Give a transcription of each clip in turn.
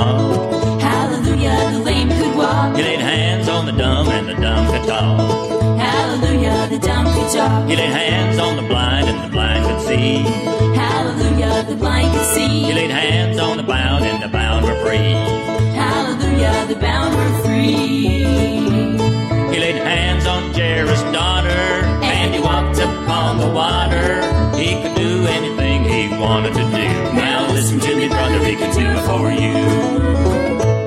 talk. Hallelujah, the lame could walk. He laid hands on the dumb and the dumb could talk. Hallelujah, the dumb could talk. He laid hands on the blind and the blind could see. Hallelujah, the blind could see. He laid hands on the bound and the bound were free. Hallelujah, the bound were free. He laid hands on Jairus' daughter, and he walked upon the water. He could do anything he wanted to do. Now listen to me, brother, he could do it for you.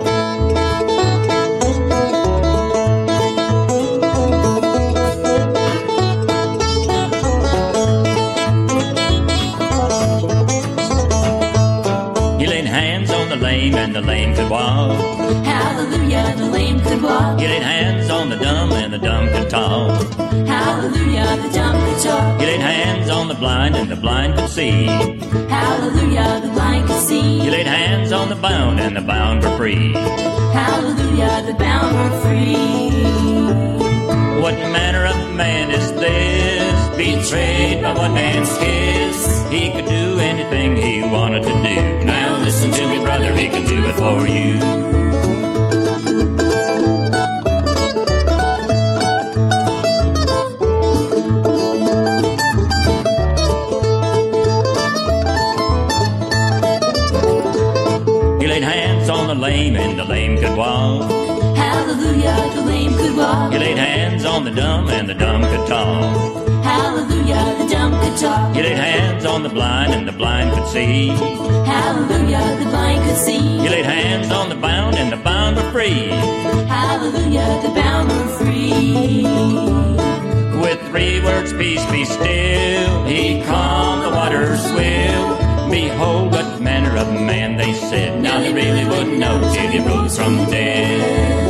And the lame could walk. Hallelujah, the lame could walk. He laid hands on the dumb and the dumb could talk. Hallelujah, the dumb could talk. He laid hands on the blind and the blind could see. Hallelujah, the blind could see. He laid hands on the bound and the bound were free. Hallelujah, the bound were free. What manner of man is this, betrayed by one man's kiss? He could do anything he wanted to do. Now listen to me, brother, he can do it for you. He laid hands on the lame and the lame could walk. Hallelujah, the lame could walk. He laid hands on the dumb and the dumb could talk. Hallelujah, the dumb could talk. He laid hands on the blind and the blind could see. Hallelujah, the blind could see. He laid hands on the bound and the bound were free. Hallelujah, the bound were free. With 3 words, peace be still, he calmed the water's swill. Behold, what manner of man, they said. Now they really wouldn't know till he rose from the dead.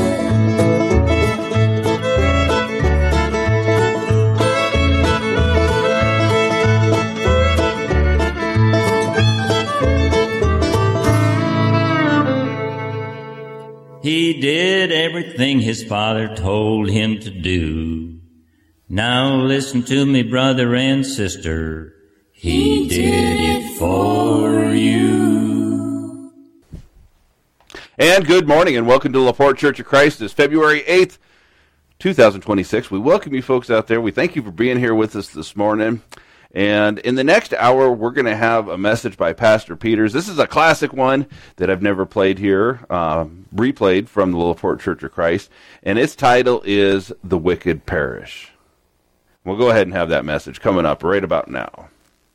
He did everything his father told him to do. Now listen to me, brother and sister. He did it for you. And good morning and welcome to LaPorte Church of Christ. It's February 8th, 2026. We welcome you folks out there. We thank you for being here with us this morning. And in the next hour, we're going to have a message by Pastor Peters. This is a classic one that I've never played here, replayed from the LaPorte Church of Christ. And its title is The Wicked Perish. We'll go ahead and have that message coming up right about now.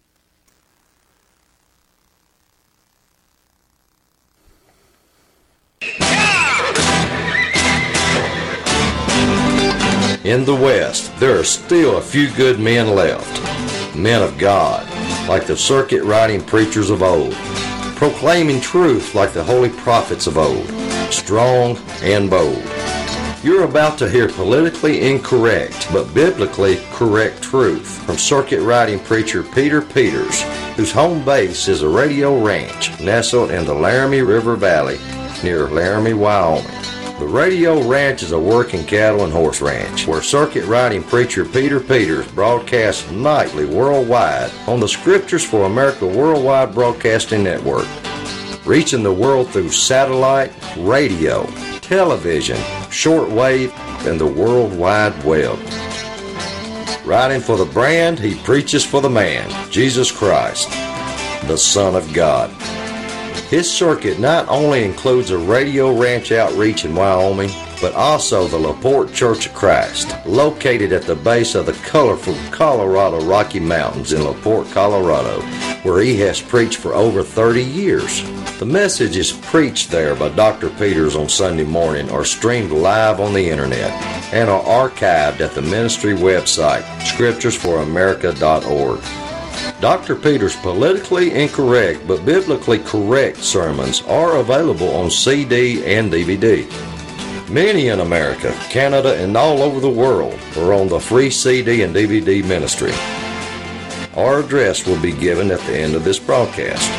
In the West, there are still a few good men left. Men of God, like the circuit-riding preachers of old, proclaiming truth like the holy prophets of old, strong and bold. You're about to hear politically incorrect, but biblically correct truth from circuit-riding preacher Peter Peters, whose home base is a radio ranch nestled in the Laramie River Valley near Laramie, Wyoming. The Radio Ranch is a working cattle and horse ranch where circuit-riding preacher Peter Peters broadcasts nightly worldwide on the Scriptures for America Worldwide Broadcasting Network, reaching the world through satellite, radio, television, shortwave, and the World Wide Web. Writing for the brand, he preaches for the man, Jesus Christ, the Son of God. His circuit not only includes a radio ranch outreach in Wyoming, but also the LaPorte Church of Christ, located at the base of the colorful Colorado Rocky Mountains in LaPorte, Colorado, where he has preached for over 30 years. The message is preached there by Dr. Peters on Sunday morning or streamed live on the internet and are archived at the ministry website, scripturesforamerica.org. Dr. Peters' politically incorrect but biblically correct sermons are available on CD and DVD. Many in America, Canada, and all over the world are on the free CD and DVD ministry. Our address will be given at the end of this broadcast.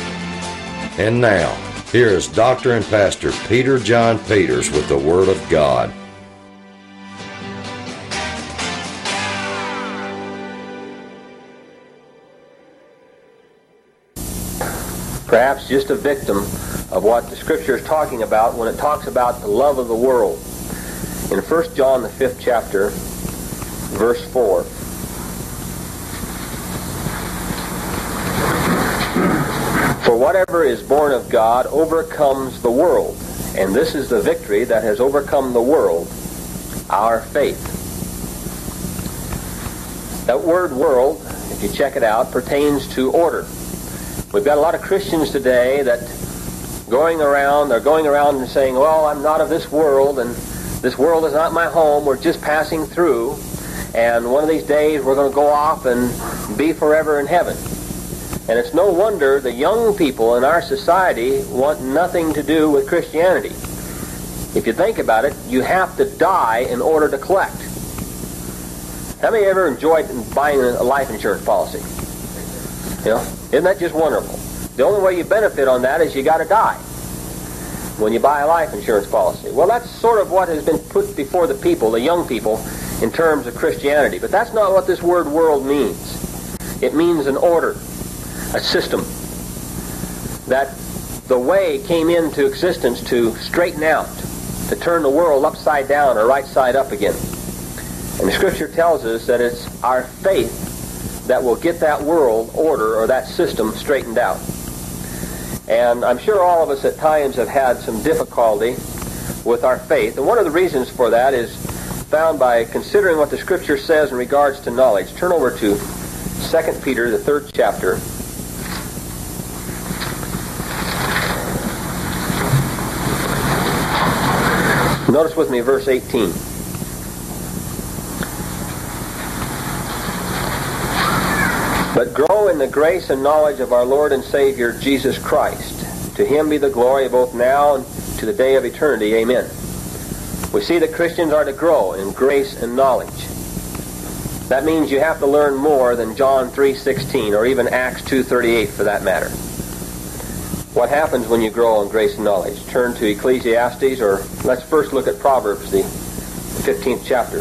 And now, here is Dr. and Pastor Peter John Peters with the Word of God. Perhaps just a victim of what the Scripture is talking about when it talks about the love of the world. In 1 John, the 5th chapter, verse 4. For whatever is born of God overcomes the world, and this is the victory that has overcome the world, our faith. That word world, if you check it out, pertains to order. We've got a lot of Christians today that are going around and saying, well, I'm not of this world, and this world is not my home, we're just passing through, and one of these days we're going to go off and be forever in heaven. And it's no wonder the young people in our society want nothing to do with Christianity. If you think about it, you have to die in order to collect. How many ever enjoyed buying a life insurance policy? You know, isn't that just wonderful? The only way you benefit on that is you got to die when you buy a life insurance policy. Well, that's sort of what has been put before the people, the young people, in terms of Christianity. But that's not what this word world means. It means an order, a system, that the way came into existence to straighten out, to turn the world upside down or right side up again. And the Scripture tells us that it's our faith that will get that world order or that system straightened out. And I'm sure all of us at times have had some difficulty with our faith. And one of the reasons for that is found by considering what the Scripture says in regards to knowledge. Turn over to 2 Peter, the 3rd chapter. Notice with me verse 18. But grow in the grace and knowledge of our Lord and Savior Jesus Christ. To Him be the glory both now and to the day of eternity. Amen. We see that Christians are to grow in grace and knowledge. That means you have to learn more than John 3:16 or even Acts 2:38 for that matter. What happens when you grow in grace and knowledge? Turn to Ecclesiastes, or let's first look at Proverbs, the 15th chapter.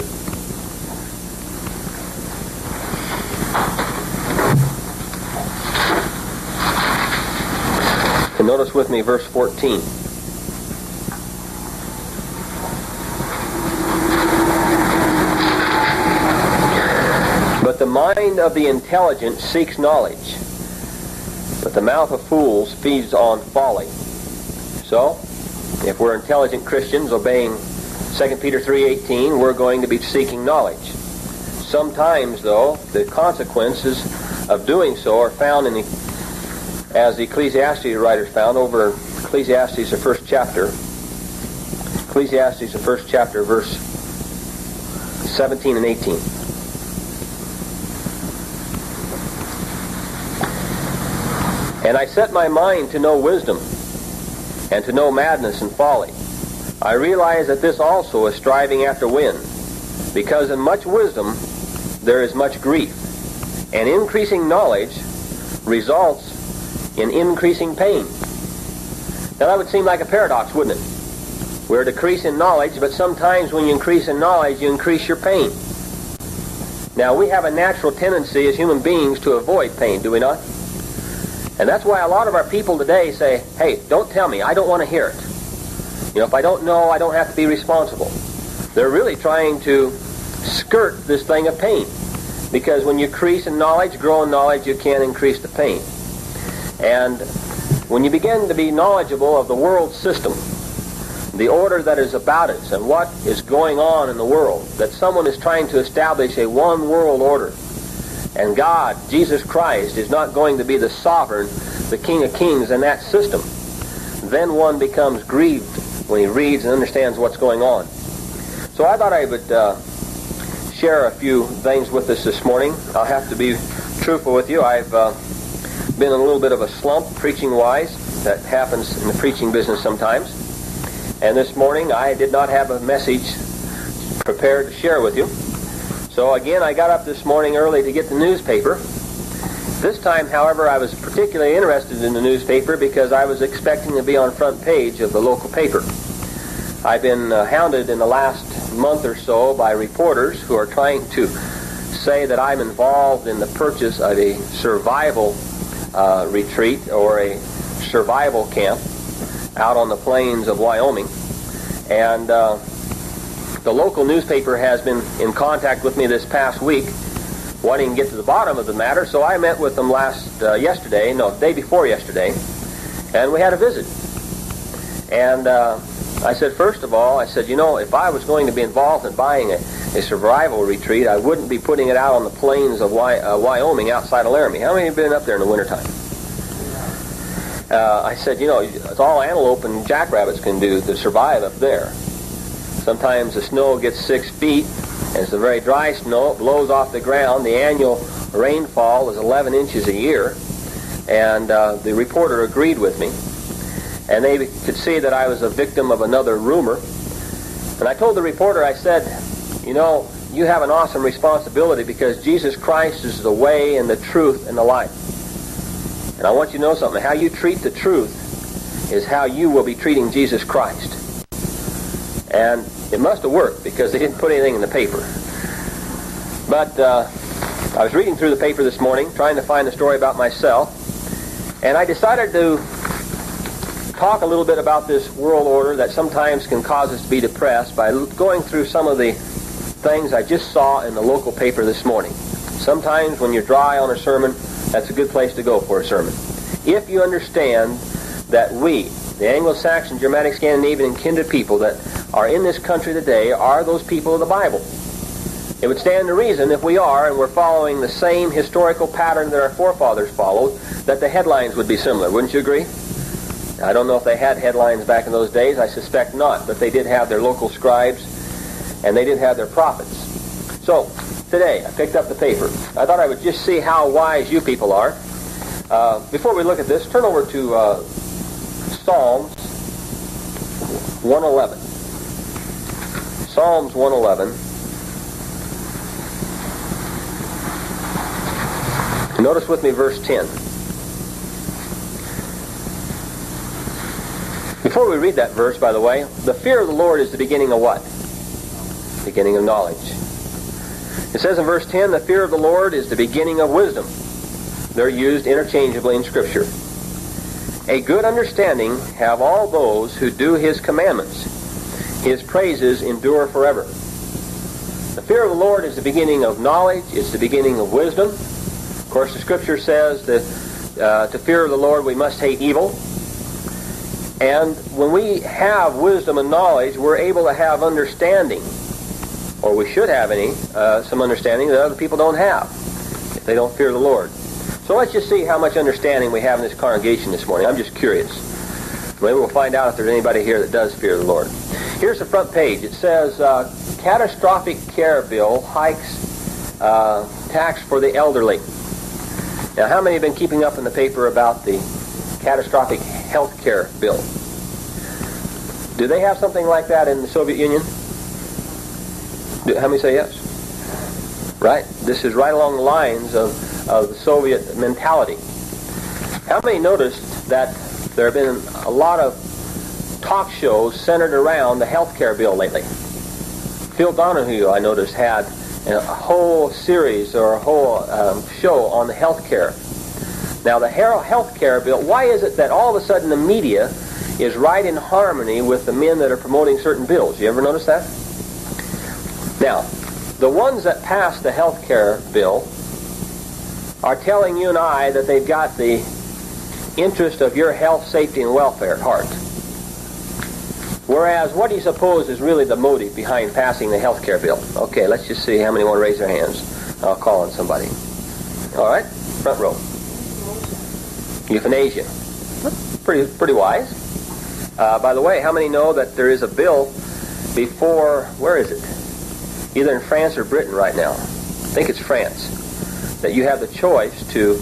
And notice with me verse 14. But the mind of the intelligent seeks knowledge, but the mouth of fools feeds on folly. So, if we're intelligent Christians obeying 2 Peter 3:18, we're going to be seeking knowledge. Sometimes, though, the consequences of doing so are found in as the Ecclesiastes writers found over Ecclesiastes, the 1st chapter. Ecclesiastes, the 1st chapter, verse 17 and 18. And I set my mind to know wisdom, and to know madness and folly. I realize that this also is striving after wind, because in much wisdom there is much grief, and increasing knowledge results in increasing pain. Now that would seem like a paradox, wouldn't it? We're to decrease in knowledge, but sometimes when you increase in knowledge, you increase your pain. Now we have a natural tendency as human beings to avoid pain, do we not? And that's why a lot of our people today say, hey, don't tell me, I don't want to hear it. You know, if I don't know, I don't have to be responsible. They're really trying to skirt this thing of pain. Because when you increase in knowledge, grow in knowledge, you can increase the pain. And when you begin to be knowledgeable of the world system, the order that is about us, and what is going on in the world, that someone is trying to establish a one world order, and God, Jesus Christ, is not going to be the sovereign, the King of Kings in that system, then one becomes grieved when he reads and understands what's going on. So I thought I would share a few things with us this morning. I'll have to be truthful with you. I've been in a little bit of a slump, preaching-wise. That happens in the preaching business sometimes. And this morning I did not have a message prepared to share with you. So again, I got up this morning early to get the newspaper. This time, however, I was particularly interested in the newspaper because I was expecting to be on front page of the local paper. I've been hounded in the last month or so by reporters who are trying to say that I'm involved in the purchase of a survival retreat or a survival camp. out on the plains of Wyoming. And the local newspaper has been in contact with me this past week, wanting to get to the bottom of the matter. So I met with them the day before yesterday, and we had a visit. And I said, first of all, if I was going to be involved in buying a survival retreat, I wouldn't be putting it out on the plains of Wyoming outside of Laramie. How many have been up there in the wintertime? I said, it's all antelope and jackrabbits can do to survive up there. Sometimes the snow gets 6 feet, and it's a very dry snow. It blows off the ground. The annual rainfall is 11 inches a year. And the reporter agreed with me. And they could see that I was a victim of another rumor. And I told the reporter, I said, you have an awesome responsibility because Jesus Christ is the way and the truth and the life. And I want you to know something. How you treat the truth is how you will be treating Jesus Christ. And it must have worked because they didn't put anything in the paper. But I was reading through the paper this morning, trying to find a story about myself. And I decided to talk a little bit about this world order that sometimes can cause us to be depressed by going through some of the things I just saw in the local paper this morning. Sometimes when you're dry on a sermon, that's a good place to go for a sermon. If you understand that we, the Anglo-Saxon, Germanic, Scandinavian, and kindred people that are in this country today are those people of the Bible. It would stand to reason if we are and we're following the same historical pattern that our forefathers followed, that the headlines would be similar. Wouldn't you agree? I don't know if they had headlines back in those days. I suspect not. But they did have their local scribes, and they did have their prophets. So, today, I picked up the paper. I thought I would just see how wise you people are. Before we look at this, turn over to Psalms 111. Psalms 111. Notice with me verse 10. Before we read that verse, by the way, the fear of the Lord is the beginning of what? Beginning of knowledge. It says in verse 10, the fear of the Lord is the beginning of wisdom. They're used interchangeably in Scripture. A good understanding have all those who do His commandments. His praises endure forever. The fear of the Lord is the beginning of knowledge. It's the beginning of wisdom. Of course, the Scripture says that to fear of the Lord we must hate evil. And when we have wisdom and knowledge, we're able to have understanding, or we should have some understanding that other people don't have if they don't fear the Lord. So let's just see how much understanding we have in this congregation this morning. I'm just curious. Maybe we'll find out if there's anybody here that does fear the Lord. Here's the front page. It says, Catastrophic Care Bill hikes tax for the elderly. Now, how many have been keeping up in the paper about the catastrophic health care bill? Do they have something like that in the Soviet Union? How many say yes? Right? This is right along the lines of the Soviet mentality. How many noticed that there have been a lot of talk shows centered around the health care bill lately? Phil Donahue, I noticed, had a whole series or a whole show on the health care. Now, the health care bill, why is it that all of a sudden the media is right in harmony with the men that are promoting certain bills? You ever notice that? Now, the ones that passed the health care bill are telling you and I that they've got the interest of your health, safety, and welfare at heart. Whereas, what do you suppose is really the motive behind passing the health care bill? Okay, let's just see how many want to raise their hands. I'll call on somebody. All right, front row. Euthanasia. Pretty wise. By the way, how many know that there is a bill before, where is it? Either in France or Britain right now. I think it's France. That you have the choice to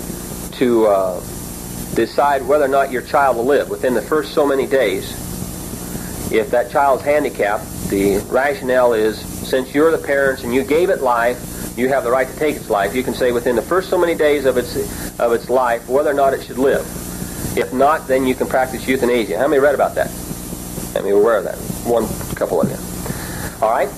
decide whether or not your child will live within the first so many days. If that child's handicapped, the rationale is, since you're the parents and you gave it life, you have the right to take its life. You can say within the first so many days of its life whether or not it should live. If not, then you can practice euthanasia. How many read about that? How many were aware of that? One couple of you. All right.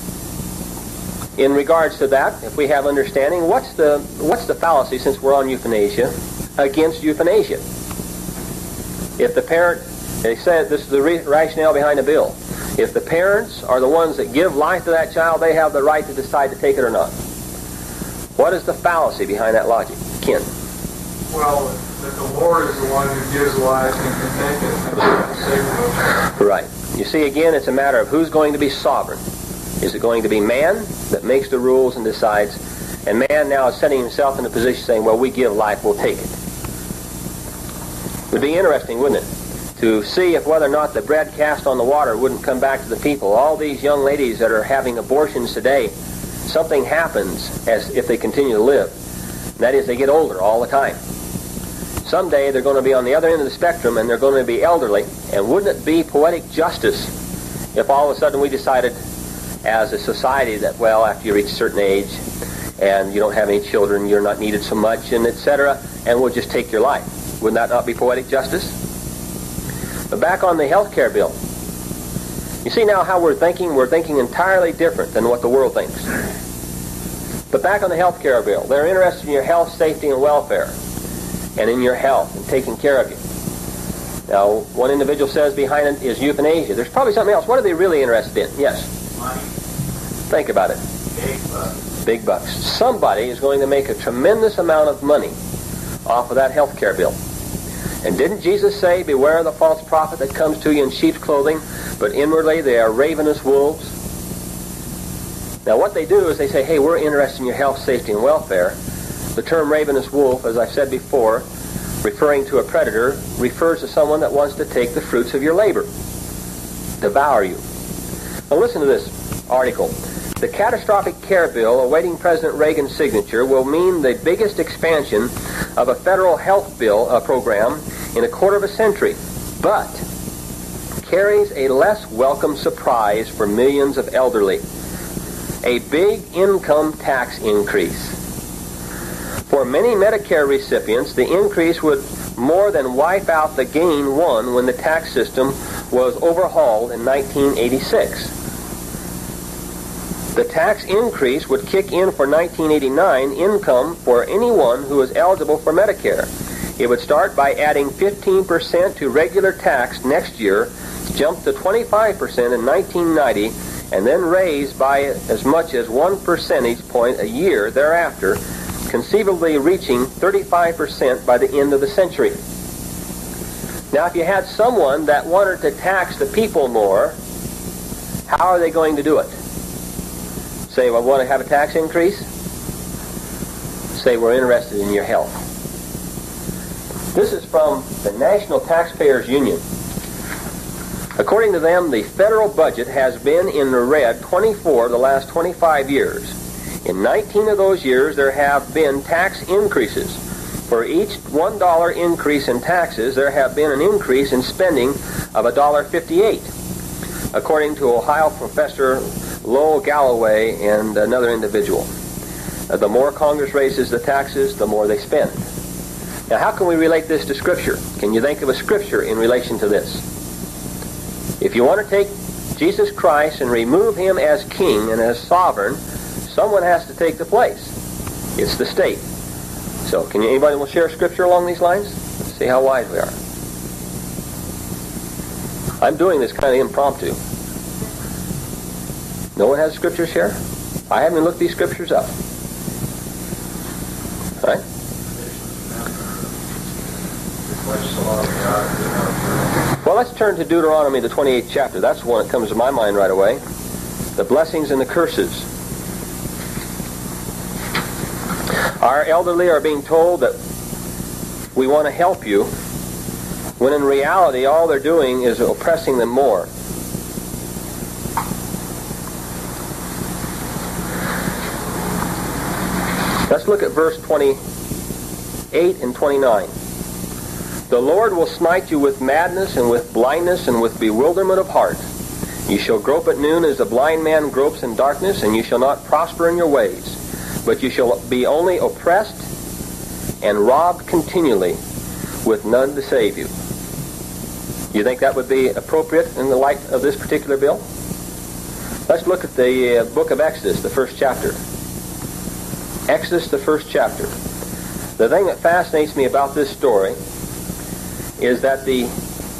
In regards to that, if we have understanding, what's the fallacy, since we're on euthanasia, against euthanasia? If the parent They said this is the rationale behind the bill. If the parents are the ones that give life to that child, they have the right to decide to take it or not. What is the fallacy behind that logic? Ken? Well, that the Lord is the one who gives life and can take it. And not the Savior. Right. You see, again, it's a matter of who's going to be sovereign. Is it going to be man that makes the rules and decides? And man now is setting himself in a position saying, well, we give life, we'll take it. It would be interesting, wouldn't it, to see if whether or not the bread cast on the water wouldn't come back to the people. All these young ladies that are having abortions today, something happens as if they continue to live. And that is, they get older all the time. Someday they're going to be on the other end of the spectrum and they're going to be elderly. And wouldn't it be poetic justice if all of a sudden we decided as a society that, well, after you reach a certain age and you don't have any children, you're not needed so much, and etc., and we'll just take your life. Wouldn't that not be poetic justice? But back on the health care bill. You see now how we're thinking? We're thinking entirely different than what the world thinks. But back on the health care bill, they're interested in your health, safety, and welfare, and in your health and taking care of you. Now, one individual says behind it is euthanasia. There's probably something else. What are they really interested in? Yes? Money. Think about it. Big bucks. Big bucks. Somebody is going to make a tremendous amount of money off of that health care bill. And didn't Jesus say, beware of the false prophet that comes to you in sheep's clothing, but inwardly they are ravenous wolves? Now what they do is they say, hey, we're interested in your health, safety, and welfare. The term ravenous wolf, as I've said before, referring to a predator, refers to someone that wants to take the fruits of your labor, devour you. Now listen to this article. The catastrophic care bill awaiting President Reagan's signature will mean the biggest expansion of a federal health bill program in a quarter of a century, but carries a less welcome surprise for millions of elderly. A big income tax increase. For many Medicare recipients, the increase would more than wipe out the gain won when the tax system was overhauled in 1986. The tax increase would kick in for 1989 income for anyone who is eligible for Medicare. It would start by adding 15% to regular tax next year, jump to 25% in 1990, and then raise by as much as 1 percentage point a year thereafter, conceivably reaching 35% by the end of the century. Now, if you had someone that wanted to tax the people more, how are they going to do it? Say, well, want to have a tax increase? Say, we're interested in your health. This is from the National Taxpayers Union. According to them, the federal budget has been in the red 24 of the last 25 years. In 19 of those years, there have been tax increases. For each $1 increase in taxes, there have been an increase in spending of $1.58, according to Ohio professor Lowell Galloway and another individual. The more Congress raises the taxes, the more they spend. Now, how can we relate this to Scripture? Can you think of a Scripture in relation to this? If you want to take Jesus Christ and remove him as king and as sovereign, someone has to take the place. It's the state. So, anybody will share Scripture along these lines? Let's see how wise we are. I'm doing this kind of impromptu. No one has a Scripture to share? I haven't looked these Scriptures up. All right? Well, let's turn to Deuteronomy, the 28th chapter. That's the one that comes to my mind right away. The blessings and the curses. Our elderly are being told that we want to help you, when in reality all they're doing is oppressing them more. Let's look at verse 28 and 29. The Lord will smite you with madness and with blindness and with bewilderment of heart. You shall grope at noon as a blind man gropes in darkness, and you shall not prosper in your ways. But you shall be only oppressed and robbed continually, with none to save you. You think that would be appropriate in the light of this particular bill? Let's look at the book of Exodus, the first chapter. Exodus, the first chapter. The thing that fascinates me about this story is that the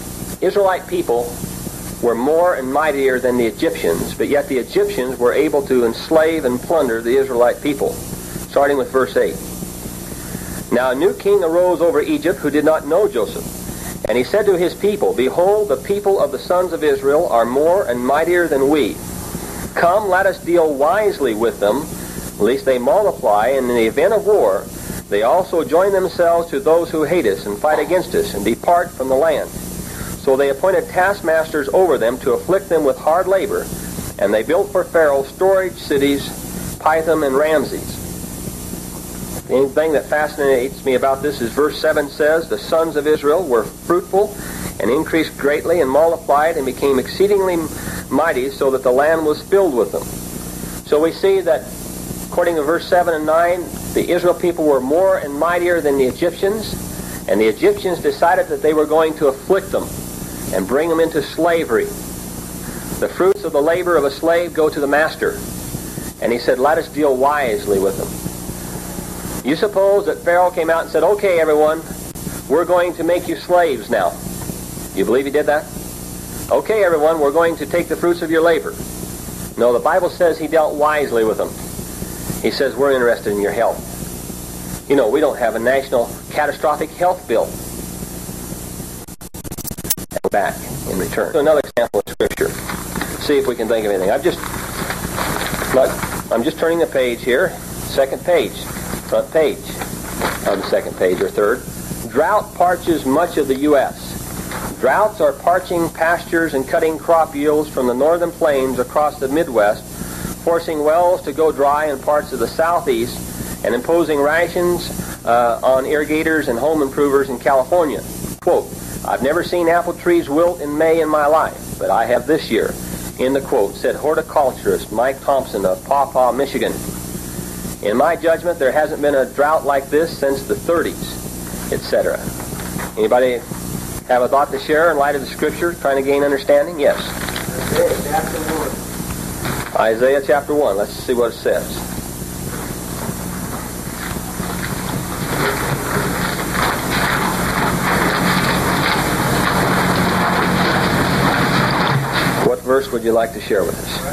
Israelite people were more and mightier than the Egyptians, but yet the Egyptians were able to enslave and plunder the Israelite people. Starting with verse 8. Now a new king arose over Egypt who did not know Joseph. And he said to his people, Behold, the people of the sons of Israel are more and mightier than we. Come, let us deal wisely with them, lest they multiply, and in the event of war, they also join themselves to those who hate us and fight against us and depart from the land. So they appointed taskmasters over them to afflict them with hard labor, and they built for Pharaoh storage cities, Pithom and Ramses. The thing that fascinates me about this is verse 7 says, The sons of Israel were fruitful and increased greatly and multiplied and became exceedingly mighty, so that the land was filled with them. So we see that, according to verse 7 and 9, the Israel people were more and mightier than the Egyptians, and the Egyptians decided that they were going to afflict them and bring them into slavery. The fruits of the labor of a slave go to the master. And he said, let us deal wisely with them. You suppose that Pharaoh came out and said, okay, everyone, we're going to make you slaves now. You believe he did that? Okay, everyone, we're going to take the fruits of your labor. No, the Bible says he dealt wisely with them. He says, we're interested in your health. You know, we don't have a national catastrophic health bill. Back in return. So another example of Scripture. See if we can think of anything. I'm just turning the page here. Second page. Front page of the second page or third. Drought parches much of the U.S. Droughts are parching pastures and cutting crop yields from the northern plains across the Midwest, forcing wells to go dry in parts of the Southeast, and imposing rations on irrigators and home improvers in California. Quote, I've never seen apple trees wilt in May in my life, but I have this year. In the quote, said horticulturist Mike Thompson of Paw Paw, Michigan. In my judgment, there hasn't been a drought like this since the 30s, etc. Anybody have a thought to share in light of the Scripture, trying to gain understanding? Yes. Isaiah chapter 1. Isaiah chapter 1. Let's see what it says. What verse would you like to share with us?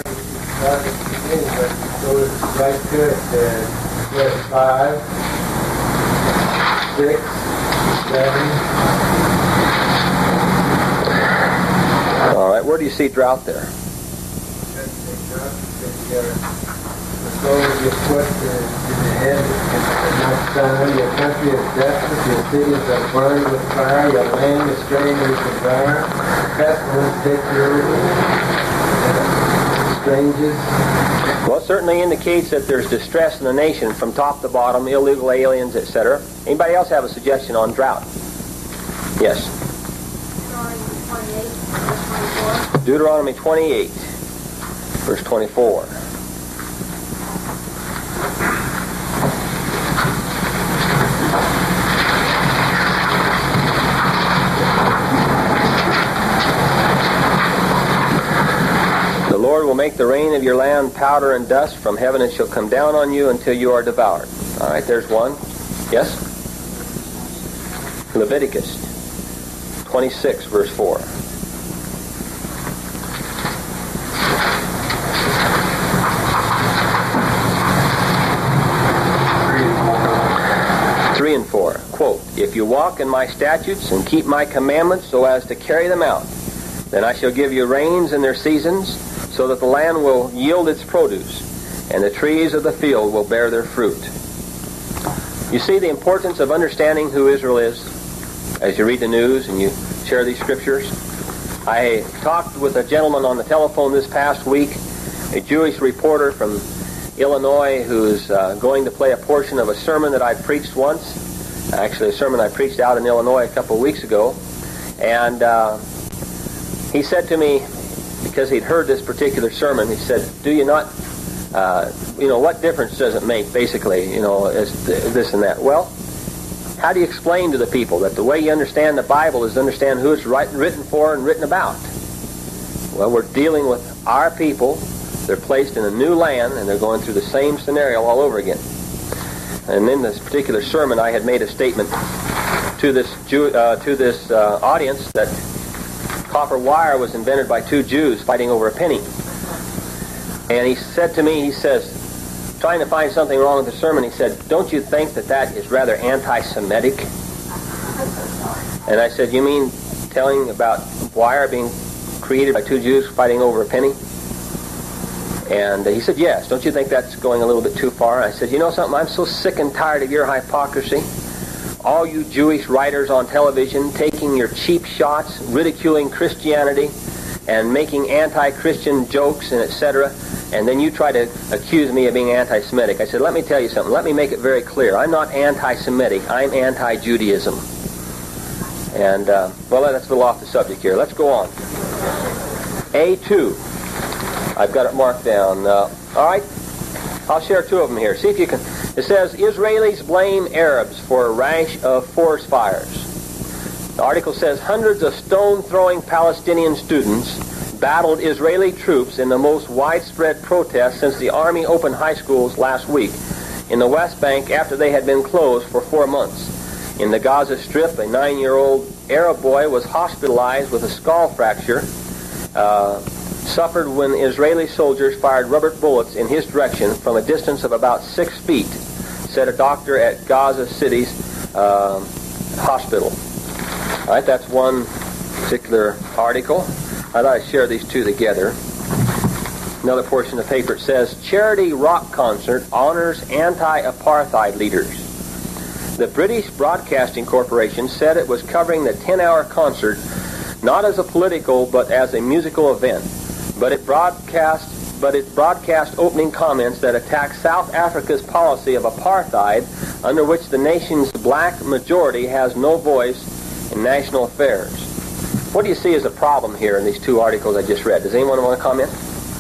Right to it, verse 5, 6, 7. All right, where do you see drought there? The soul of your foot in the head is not sun. Your country is desolate. Your cities are burned with fire. Your land is strangers devour. Pestilence takes your strangers. Well, it certainly indicates that there's distress in the nation from top to bottom, illegal aliens, etc. Anybody else have a suggestion on drought? Yes. Deuteronomy 28, verse 24. The Lord will make the rain of your land powder and dust from heaven, and shall come down on you until you are devoured. All right, there's one. Yes? Leviticus 26, verse 4. Quote, if you walk in my statutes and keep my commandments so as to carry them out, then I shall give you rains in their seasons, so that the land will yield its produce, and the trees of the field will bear their fruit. You see the importance of understanding who Israel is as you read the news and you share these scriptures. I talked with a gentleman on the telephone this past week, a Jewish reporter from Illinois who's going to play a portion of a sermon that I preached once. Actually, a sermon I preached out in Illinois a couple of weeks ago. And he said to me, because he'd heard this particular sermon, he said, do you not, what difference does it make, basically, as this and that? Well, how do you explain to the people that the way you understand the Bible is to understand who it's written for and written about? Well, we're dealing with our people. They're placed in a new land, and they're going through the same scenario all over again. And in this particular sermon, I had made a statement to this audience that copper wire was invented by two Jews fighting over a penny. And he said to me, he says, trying to find something wrong with the sermon, he said, don't you think that that is rather anti-Semitic? And I said, you mean telling about wire being created by two Jews fighting over a penny? And he said, yes, don't you think that's going a little bit too far? I said, you know something, I'm so sick and tired of your hypocrisy. All you Jewish writers on television taking your cheap shots, ridiculing Christianity, and making anti-Christian jokes and etc., and then you try to accuse me of being anti-Semitic. I said, let me tell you something. Let me make it very clear. I'm not anti-Semitic. I'm anti-Judaism. And, well, that's a little off the subject here. Let's go on. A2. I've got it marked down. All right. I'll share two of them here. See if you can. It says, Israelis blame Arabs for a rash of forest fires. The article says, hundreds of stone-throwing Palestinian students battled Israeli troops in the most widespread protest since the army opened high schools last week in the West Bank after they had been closed for 4 months. In the Gaza Strip, a 9-year-old Arab boy was hospitalized with a skull fracture, suffered when Israeli soldiers fired rubber bullets in his direction from a distance of about 6 feet, said a doctor at Gaza City's hospital. All right, that's one particular article. I thought I'd share these two together. Another portion of the paper, it says, Charity Rock Concert honors anti-apartheid leaders. The British Broadcasting Corporation said it was covering the 10-hour concert not as a political but as a musical event. But it broadcast opening comments that attacked South Africa's policy of apartheid, under which the nation's black majority has no voice in national affairs. What do you see as a problem here in these two articles I just read? Does anyone want to comment?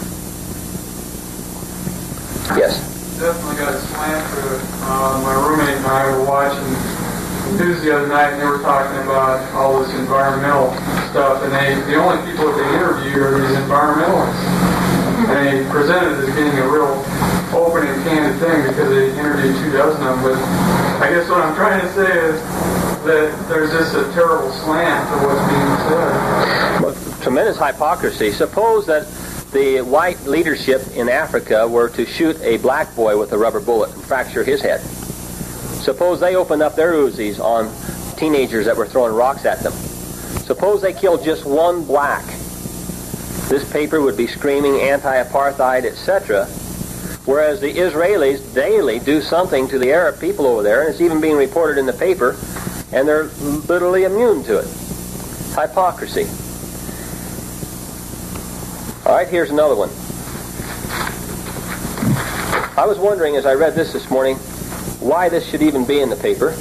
Yes. Definitely got a slant to it. My roommate and I were watching news the other night, and they were talking about all this environmental stuff, and the only people that they interview are these environmentalists. And they presented it as being a real open and candid thing because they interviewed 24 of them. But I guess what I'm trying to say is that there's just a terrible slant to what's being said. Well, tremendous hypocrisy. Suppose that the white leadership in Africa were to shoot a black boy with a rubber bullet and fracture his head. Suppose they opened up their Uzis on teenagers that were throwing rocks at them. Suppose they killed just one black. This paper would be screaming anti-apartheid, etc. Whereas the Israelis daily do something to the Arab people over there, and it's even being reported in the paper, and they're literally immune to it. Hypocrisy. All right, here's another one. I was wondering as I read this morning why this should even be in the paper.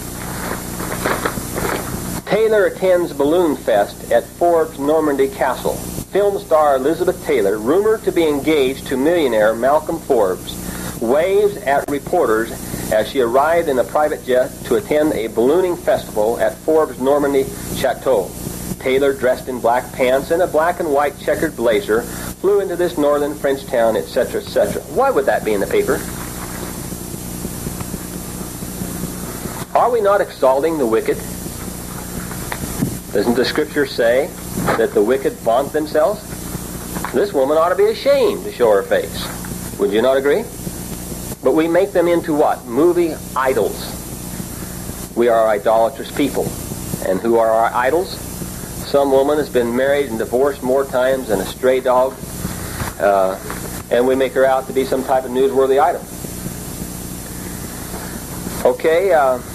Taylor attends Balloon Fest at Forbes Normandy Castle. Film star Elizabeth Taylor, rumored to be engaged to millionaire Malcolm Forbes, waves at reporters as she arrived in a private jet to attend a ballooning festival at Forbes Normandy Chateau. Taylor, dressed in black pants and a black and white checkered blazer, flew into this northern French town, etc., etc. Why would that be in the paper? Are we not exalting the wicked? Doesn't the Scripture say that the wicked vaunt themselves? This woman ought to be ashamed to show her face. Would you not agree? But we make them into what? Movie idols. We are idolatrous people. And who are our idols? Some woman has been married and divorced more times than a stray dog, and we make her out to be some type of newsworthy item. Okay,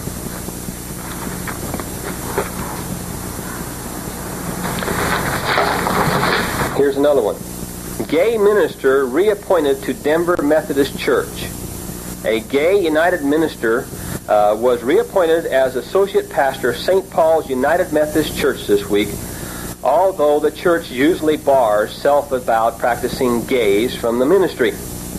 here's another one. Gay minister reappointed to Denver Methodist Church. A gay United minister was reappointed as associate pastor of St. Paul's United Methodist Church this week, although the church usually bars self-avowed practicing gays from the ministry.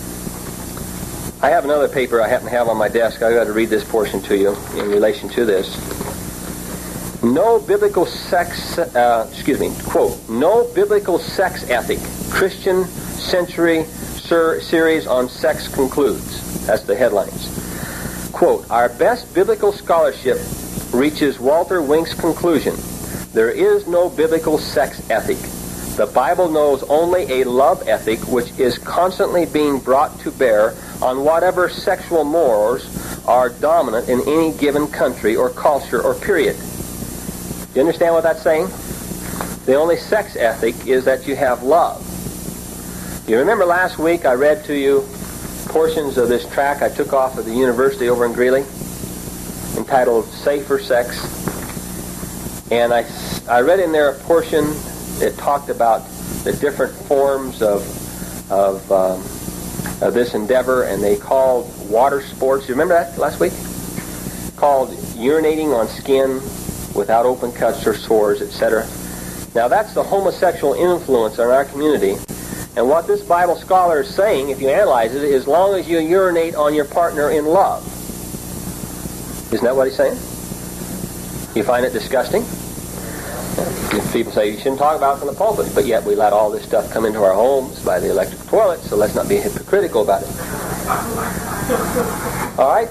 I have another paper I happen to have on my desk. I've got to read this portion to you in relation to this. No biblical sex, quote, no biblical sex ethic, Christian Century series on sex concludes. That's the headlines. Quote, our best biblical scholarship reaches Walter Wink's conclusion There is no biblical sex ethic. The Bible knows only a love ethic which is constantly being brought to bear on whatever sexual morals are dominant in any given country or culture or period. Do you understand what that's saying? The only sex ethic is that you have love. You remember last week I read to you portions of this tract I took off of the university over in Greeley entitled Safer Sex. And I read in there a portion that talked about the different forms of this endeavor, and they called water sports. You remember that last week? Called urinating on skin without open cuts or sores, etc. Now that's the homosexual influence in our community. And what this Bible scholar is saying, if you analyze it, as long as you urinate on your partner in love. Isn't that what he's saying? You find it disgusting? People say you shouldn't talk about it from the pulpit, but yet we let all this stuff come into our homes by the electric toilet, so let's not be hypocritical about it. All right,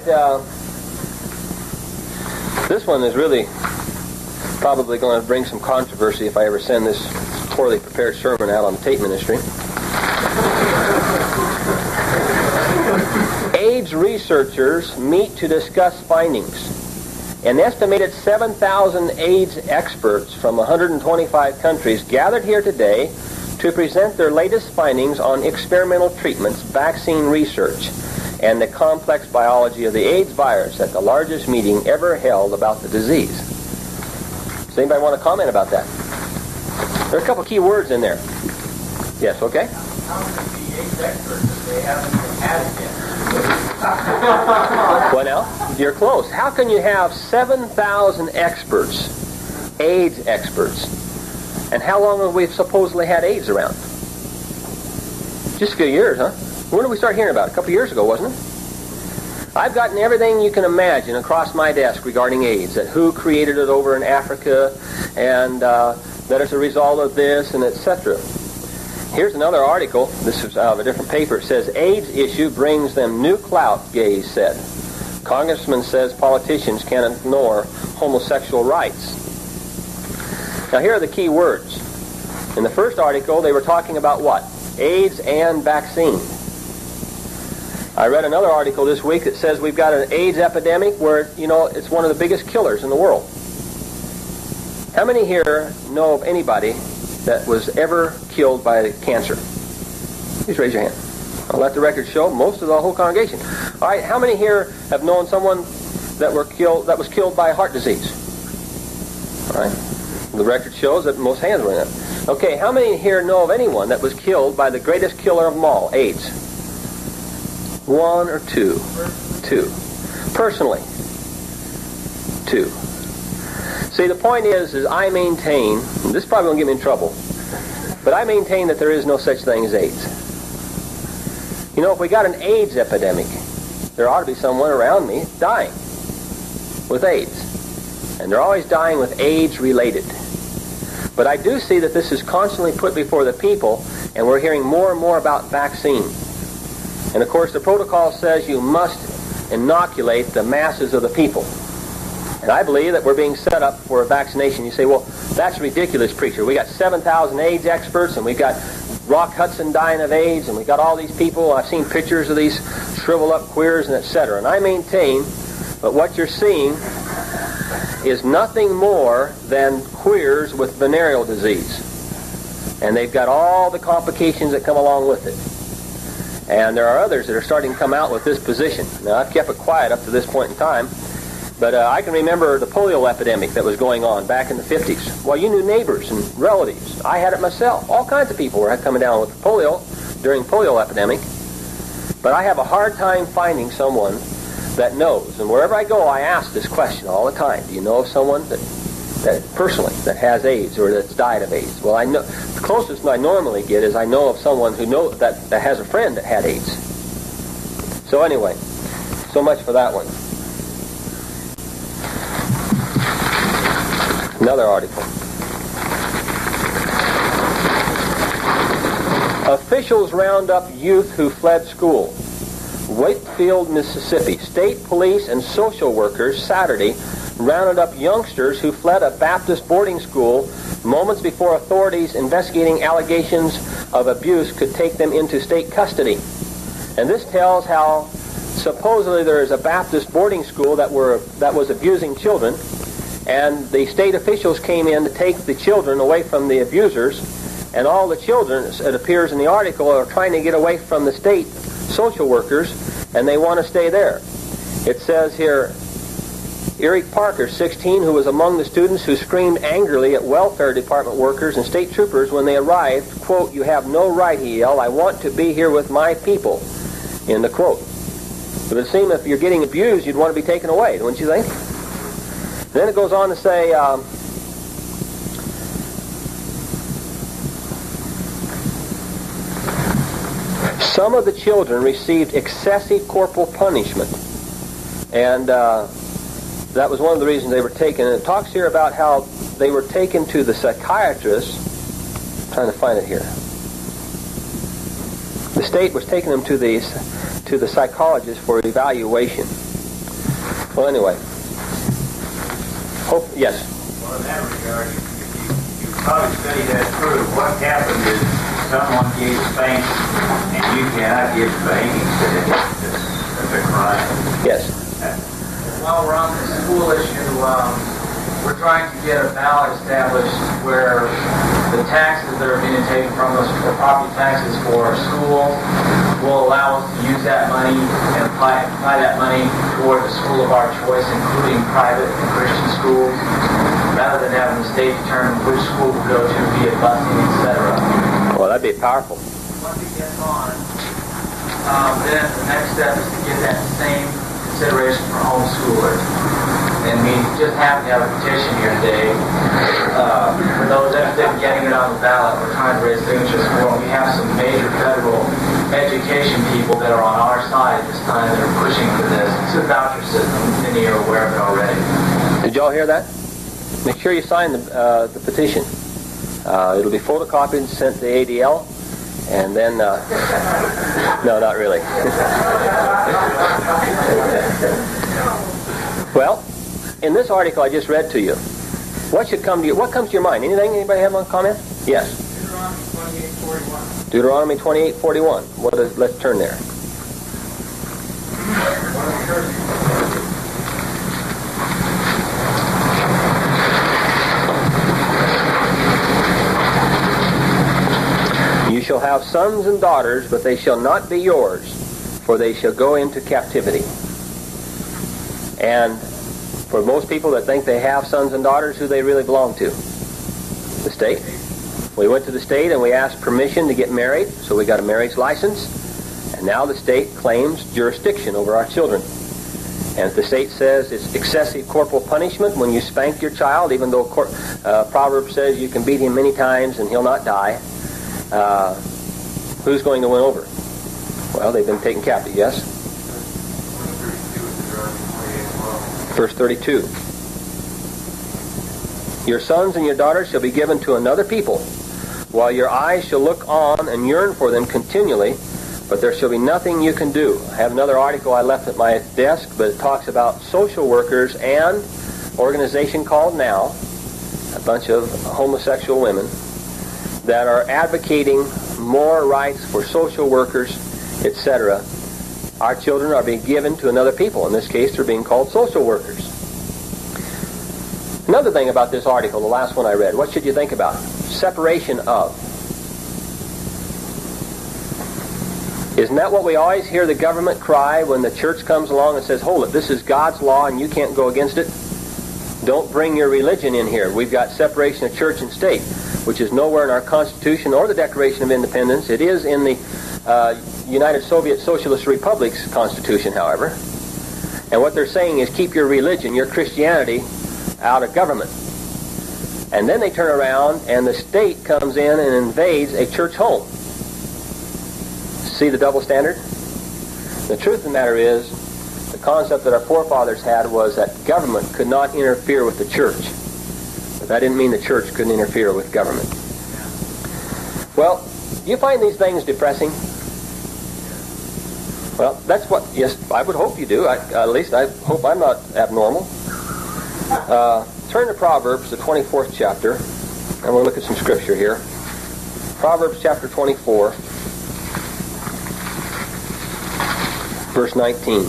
this one is really probably going to bring some controversy if I ever send this poorly prepared sermon out on the tape ministry. AIDS researchers meet to discuss findings. An estimated 7,000 AIDS experts from 125 countries gathered here today to present their latest findings on experimental treatments, vaccine research, and the complex biology of the AIDS virus at the largest meeting ever held about the disease. Does anybody want to comment about that? There are a couple key words in there. Yes, okay? How can it be AIDS experts if they haven't had it yet? Well, now, you're close. How can you have 7,000 experts, AIDS experts, and how long have we supposedly had AIDS around? Just a few years, huh? When did we start hearing about it? A couple years ago, wasn't it? I've gotten everything you can imagine across my desk regarding AIDS, that who created it over in Africa, and that it's a result of this, and etc. Here's another article. This is out of a different paper. It says, AIDS issue brings them new clout, Gays said. Congressman says politicians can't ignore homosexual rights. Now here are the key words. In the first article, they were talking about what? AIDS and vaccine. I read another article this week that says we've got an AIDS epidemic where, it's one of the biggest killers in the world. How many here know of anybody that was ever killed by cancer? Please raise your hand. I'll let the record show most of the whole congregation. All right, how many here have known someone that was killed by heart disease? All right, the record shows that most hands went up. Okay, how many here know of anyone that was killed by the greatest killer of them all, AIDS? One or two? Two. Personally? Two. See, the point is I maintain, and this probably won't get me in trouble, but I maintain that there is no such thing as AIDS. If we got an AIDS epidemic, there ought to be someone around me dying with AIDS. And they're always dying with AIDS-related. But I do see that this is constantly put before the people, and we're hearing more and more about vaccine. And of course, the protocol says you must inoculate the masses of the people. And I believe that we're being set up for a vaccination. You say, well, that's ridiculous, preacher. We got 7,000 AIDS experts, and we got Rock Hudson dying of AIDS, and we got all these people. I've seen pictures of these shriveled-up queers, and etc. And I maintain that what you're seeing is nothing more than queers with venereal disease. And they've got all the complications that come along with it. And there are others that are starting to come out with this position. Now, I've kept it quiet up to this point in time. But I can remember the polio epidemic that was going on back in the 50s. Well, you knew neighbors and relatives. I had it myself. All kinds of people were coming down with polio during polio epidemic. But I have a hard time finding someone that knows. And wherever I go, I ask this question all the time. Do you know of someone that personally that has AIDS or that's died of AIDS? Well, I know the closest I normally get is I know of someone who that has a friend that had AIDS. So anyway, so much for that one. Another article. Officials round up youth who fled school. Wakefield, Mississippi. State police and social workers Saturday rounded up youngsters who fled a Baptist boarding school moments before authorities investigating allegations of abuse could take them into state custody. And this tells how supposedly there is a Baptist boarding school that was abusing children, and the state officials came in to take the children away from the abusers, and all the children, it appears in the article, are trying to get away from the state social workers, and they want to stay there. It says here, Eric Parker, 16, who was among the students who screamed angrily at welfare department workers and state troopers when they arrived, quote, "You have no right," he yelled. "I want to be here with my people," end of quote. It would seem if you're getting abused, you'd want to be taken away, wouldn't you think? Then it goes on to say, some of the children received excessive corporal punishment, and that was one of the reasons they were taken. And it talks here about how they were taken to the psychiatrist. I'm trying to find it here. The state was taking them to the psychologist for evaluation. Well, anyway. Yes. Well, in that regard, you probably studied that through. What happened is someone gave spanking, and you cannot give spanking. That's a crime. Yes. While we're on the school issue, we're trying to get a ballot established where the taxes that are being taken from us, the property taxes for our schools, will allow us to use that money and apply that money toward the school of our choice, including private and Christian schools, rather than having the state determine which school to go to via busing, etc. Well, that'd be powerful. Once it gets on, then the next step is to get that same consideration for homeschoolers. And we just happen to have a petition here today. For those interested in getting it on the ballot, we're trying to raise signatures for it. We have some major federal education people that are on our side at this time that are pushing for this. It's a voucher system. Many are aware of it already. Did y'all hear that? Make sure you sign the petition. It'll be photocopied and sent to the ADL. And then, no, not really. Well, in this article I just read to you, what comes to your mind? Anything? Anybody have a comment? Yes. Deuteronomy 28:41. Let's turn there. You shall have sons and daughters, but they shall not be yours, for they shall go into captivity. And for most people that think they have sons and daughters, who they really belong to? The state. We went to the state and we asked permission to get married, so we got a marriage license, and now the state claims jurisdiction over our children. And if the state says it's excessive corporal punishment when you spank your child, even though Proverbs says you can beat him many times and he'll not die, who's going to win over? Well, they've been taken captive, yes? Verse 32. Your sons and your daughters shall be given to another people, while your eyes shall look on and yearn for them continually, but there shall be nothing you can do. I have another article I left at my desk, but it talks about social workers and an organization called NOW, a bunch of homosexual women, that are advocating more rights for social workers, etc. Our children are being given to another people. In this case, they're being called social workers. Another thing about this article, the last one I read, what should you think about? Separation of. Isn't that what we always hear the government cry when the church comes along and says, hold it, this is God's law and you can't go against it? Don't bring your religion in here. We've got separation of church and state, which is nowhere in our Constitution or the Declaration of Independence. It is in the United Soviet Socialist Republic's Constitution, however. And what they're saying is keep your religion, your Christianity, out of government. And then they turn around and the state comes in and invades a church home. See the double standard? The truth of the matter is, the concept that our forefathers had was that government could not interfere with the church. But that didn't mean the church couldn't interfere with government. Well, do you find these things depressing? Well, that's what, yes, I would hope you do. At least I hope I'm not abnormal. Turn to Proverbs, the 24th chapter, and we'll look at some scripture here. Proverbs chapter 24, verse 19.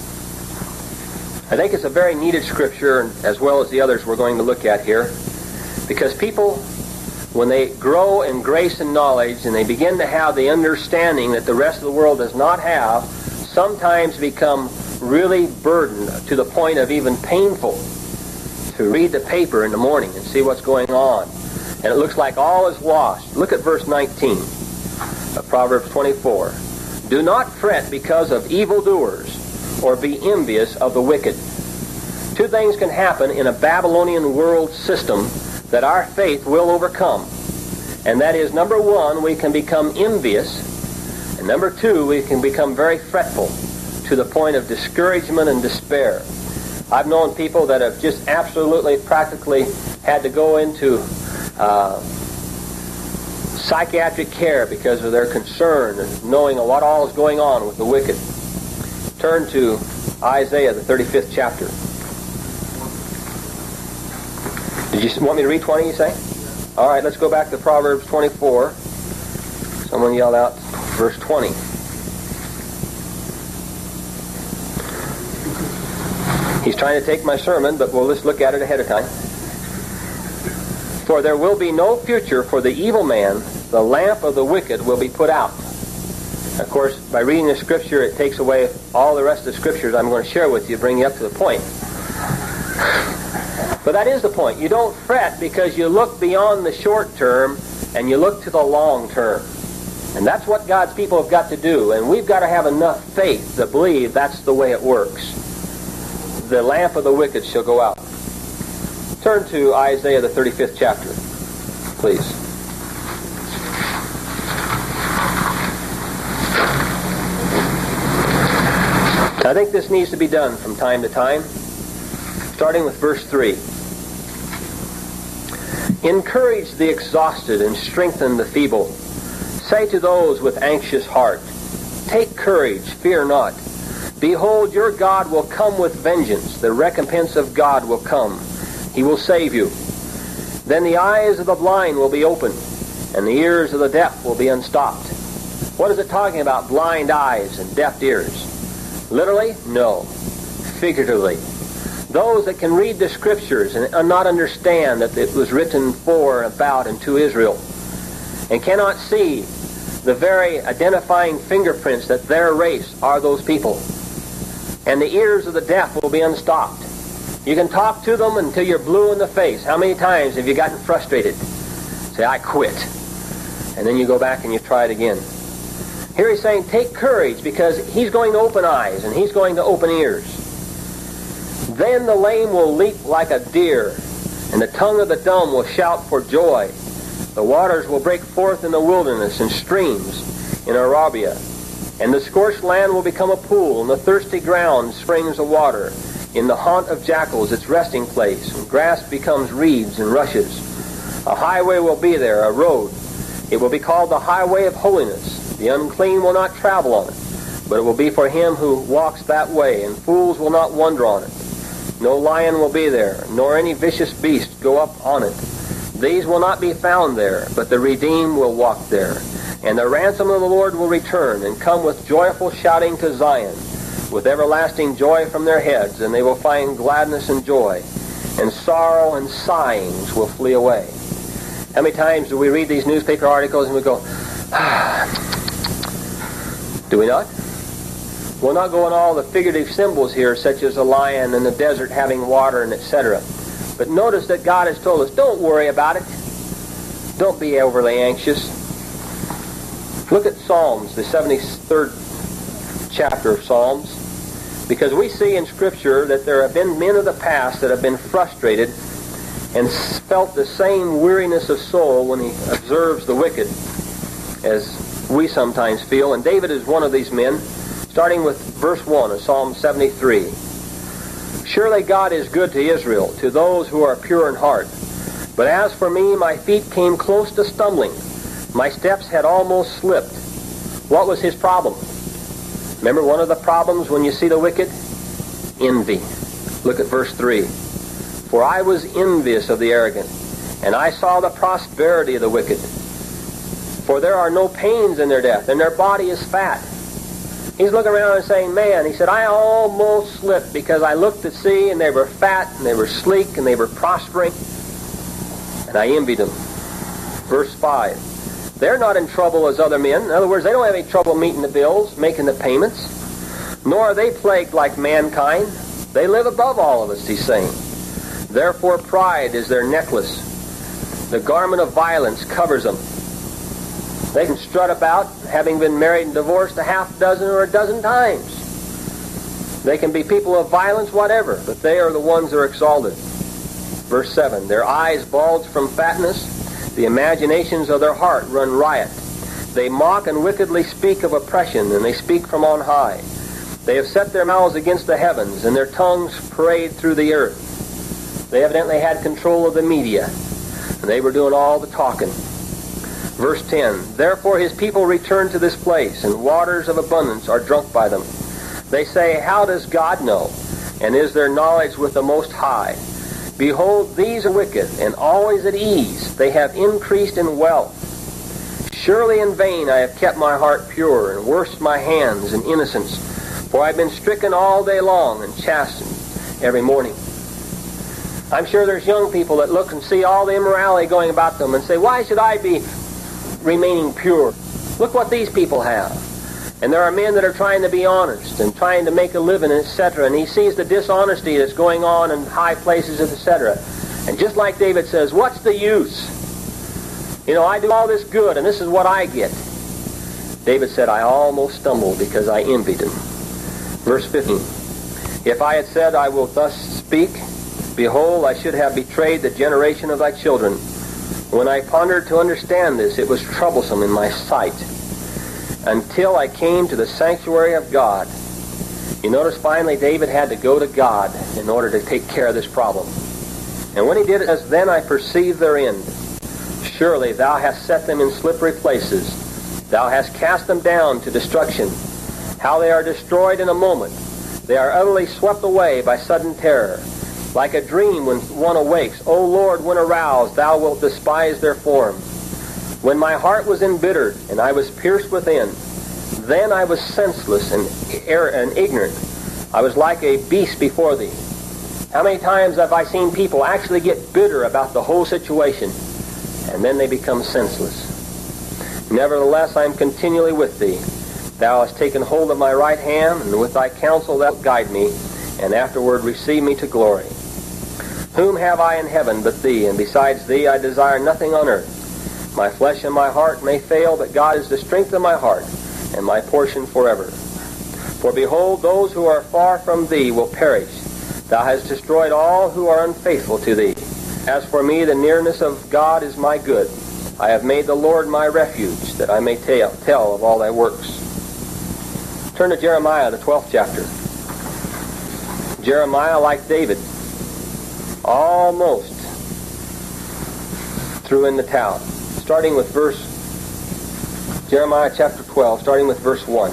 I think it's a very needed scripture, as well as the others we're going to look at here, because people, when they grow in grace and knowledge and they begin to have the understanding that the rest of the world does not have, sometimes become really burdened to the point of even painful to read the paper in the morning and see what's going on. And it looks like all is lost. Look at verse 19 of Proverbs 24. Do not fret because of evildoers, or be envious of the wicked. Two things can happen in a Babylonian world system that our faith will overcome. And that is, number one, we can become envious, and number two, we can become very fretful to the point of discouragement and despair. I've known people that have just absolutely, practically had to go into psychiatric care because of their concern and knowing what all is going on with the wicked. Turn to Isaiah, the 35th chapter. Did you want me to read 20, you say? All right, let's go back to Proverbs 24. Someone yelled out verse 20. He's trying to take my sermon, but we'll just look at it ahead of time. For there will be no future for the evil man. The lamp of the wicked will be put out. Of course, by reading the scripture, it takes away all the rest of the scriptures I'm going to share with you, bring you up to the point. But that is the point. You don't fret because you look beyond the short term and you look to the long term. And that's what God's people have got to do. And we've got to have enough faith to believe that's the way it works. The lamp of the wicked shall go out. Turn to Isaiah, the 35th chapter, please. I think this needs to be done from time to time, starting with verse 3. Encourage the exhausted and strengthen the feeble. Say to those with anxious heart, take courage, fear not. Behold, your God will come with vengeance. The recompense of God will come. He will save you. Then the eyes of the blind will be opened, and the ears of the deaf will be unstopped. What is it talking about, blind eyes and deaf ears? Literally? No. Figuratively. Those that can read the scriptures and not understand that it was written for, about, and to Israel, and cannot see the very identifying fingerprints that their race are those people. And the ears of the deaf will be unstopped. You can talk to them until you're blue in the face. How many times have you gotten frustrated? Say, I quit. And then you go back and you try it again. Here he's saying, take courage, because he's going to open eyes and he's going to open ears. Then the lame will leap like a deer, and the tongue of the dumb will shout for joy. The waters will break forth in the wilderness and streams in Arabia. And the scorched land will become a pool, and the thirsty ground springs of water. In the haunt of jackals, its resting place, and grass becomes reeds and rushes. A highway will be there, a road. It will be called the highway of holiness. The unclean will not travel on it, but it will be for him who walks that way, and fools will not wander on it. No lion will be there, nor any vicious beast go up on it. These will not be found there, but the redeemed will walk there. And the ransom of the Lord will return, and come with joyful shouting to Zion, with everlasting joy from their heads, and they will find gladness and joy, and sorrow and sighings will flee away. How many times do we read these newspaper articles and we go, do we not? We'll not go on all the figurative symbols here, such as a lion in the desert having water and etc. But notice that God has told us, don't worry about it. Don't be overly anxious. Look at Psalms, the 73rd chapter of Psalms, because we see in Scripture that there have been men of the past that have been frustrated and felt the same weariness of soul when he observes the wicked as we sometimes feel. And David is one of these men, starting with verse 1 of Psalm 73. Surely God is good to Israel, to those who are pure in heart. But as for me, my feet came close to stumbling. My steps had almost slipped. What was his problem? Remember one of the problems when you see the wicked? Envy. Look at verse 3. For I was envious of the arrogant, and I saw the prosperity of the wicked. For there are no pains in their death, and their body is fat. He's looking around and saying, man, he said, I almost slipped because I looked to see, and they were fat, and they were sleek, and they were prospering, and I envied them. Verse 5. They're not in trouble as other men. In other words, they don't have any trouble meeting the bills, making the payments, nor are they plagued like mankind. They live above all of us, he's saying. Therefore pride is their necklace. The garment of violence covers them. They can strut about, having been married and divorced a half dozen or a dozen times. They can be people of violence, whatever, but they are the ones that are exalted. Verse 7, their eyes bulge from fatness. The imaginations of their heart run riot. They mock and wickedly speak of oppression, and they speak from on high. They have set their mouths against the heavens, and their tongues parade through the earth. They evidently had control of the media, and they were doing all the talking. Verse 10, therefore his people return to this place, and waters of abundance are drunk by them. They say, how does God know? And is there knowledge with the Most High? Behold, these are wicked, and always at ease. They have increased in wealth. Surely in vain I have kept my heart pure, and washed my hands in innocence. For I have been stricken all day long, and chastened every morning. I'm sure there's young people that look and see all the immorality going about them and say, why should I be remaining pure? Look what these people have. And there are men that are trying to be honest and trying to make a living, etc. And he sees the dishonesty that's going on in high places, etc. And just like David says, what's the use? You know, I do all this good and this is what I get. David said, I almost stumbled because I envied him. Verse 15. If I had said, I will thus speak, behold, I should have betrayed the generation of thy children. When I pondered to understand this, it was troublesome in my sight, until I came to the sanctuary of God. You notice finally David had to go to God in order to take care of this problem. And when he did it, as then I perceived their end. Surely thou hast set them in slippery places. Thou hast cast them down to destruction. How they are destroyed in a moment. They are utterly swept away by sudden terror. Like a dream when one awakes, O Lord, when aroused, thou wilt despise their form. When my heart was embittered, and I was pierced within, then I was senseless and ignorant. I was like a beast before thee. How many times have I seen people actually get bitter about the whole situation, and then they become senseless? Nevertheless, I am continually with thee. Thou hast taken hold of my right hand, and with thy counsel thou guide me, and afterward receive me to glory. Whom have I in heaven but thee, and besides thee I desire nothing on earth. My flesh and my heart may fail, but God is the strength of my heart, and my portion forever. For behold, those who are far from thee will perish. Thou hast destroyed all who are unfaithful to thee. As for me, the nearness of God is my good. I have made the Lord my refuge, that I may tell of all thy works. Turn to Jeremiah, the 12th chapter. Jeremiah, like David, almost threw in the towel. Starting with Jeremiah chapter 12, starting with verse 1.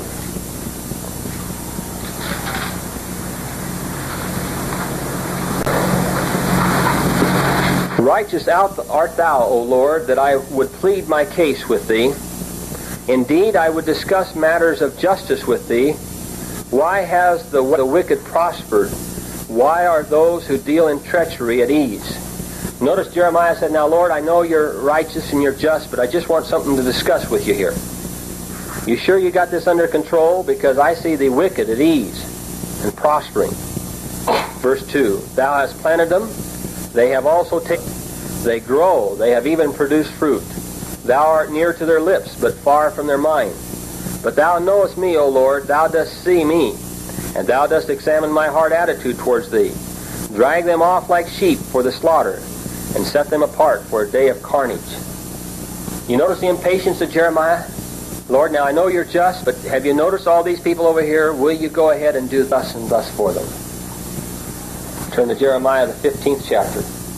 Righteous art thou, O Lord, that I would plead my case with thee. Indeed, I would discuss matters of justice with thee. Why has the wicked prospered? Why are those who deal in treachery at ease? Notice Jeremiah said, now Lord, I know you're righteous and you're just, but I just want something to discuss with you here. You sure you got this under control? Because I see the wicked at ease and prospering. Verse 2, thou hast planted them, they have also taken, they grow, they have even produced fruit. Thou art near to their lips, but far from their mind. But thou knowest me, O Lord, thou dost see me, and thou dost examine my heart attitude towards thee. Drag them off like sheep for the slaughter, and set them apart for a day of carnage. You notice the impatience of Jeremiah? Lord, now I know you're just, but have you noticed all these people over here? Will you go ahead and do thus and thus for them? Turn to Jeremiah, the 15th chapter.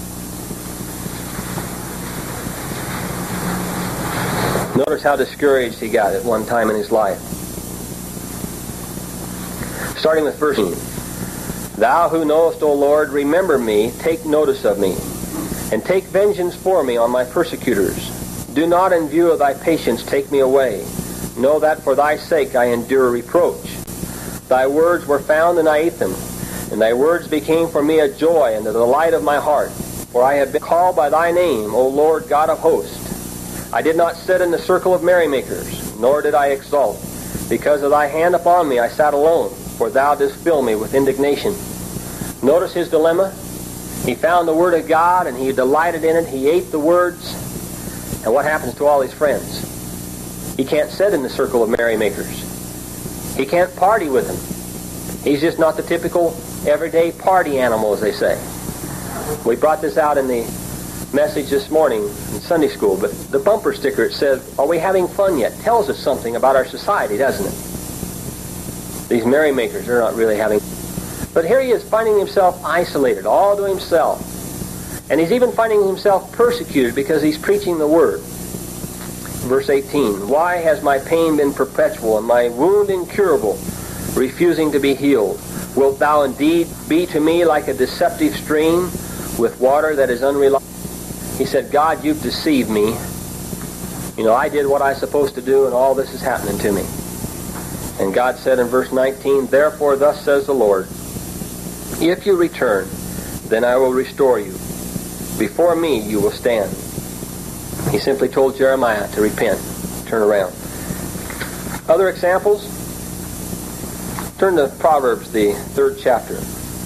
Notice how discouraged he got at one time in his life. Starting with verse 18. Thou who knowest, O Lord, remember me, take notice of me, and take vengeance for me on my persecutors. Do not in view of thy patience take me away. Know that for thy sake I endure reproach. Thy words were found, and I ate them, and thy words became for me a joy and the delight of my heart. For I have been called by thy name, O Lord God of hosts. I did not sit in the circle of merrymakers, nor did I exult. Because of thy hand upon me I sat alone, for thou didst fill me with indignation. Notice his dilemma. He found the Word of God, and he delighted in it. He ate the words. And what happens to all his friends? He can't sit in the circle of merrymakers. He can't party with them. He's just not the typical everyday party animal, as they say. We brought this out in the message this morning in Sunday school, but the bumper sticker, it says, "Are we having fun yet?" tells us something about our society, doesn't it? These merrymakers, they're not really having. But here he is finding himself isolated, all to himself. And he's even finding himself persecuted because he's preaching the Word. Verse 18, "Why has my pain been perpetual and my wound incurable, refusing to be healed? Wilt thou indeed be to me like a deceptive stream with water that is unreliable?" He said, "God, you've deceived me. You know, I did what I was supposed to do, and all this is happening to me." And God said in verse 19, "Therefore thus says the Lord, if you return, then I will restore you. Before me you will stand." He simply told Jeremiah to repent, turn around. Other examples? Turn to Proverbs, the 3rd chapter.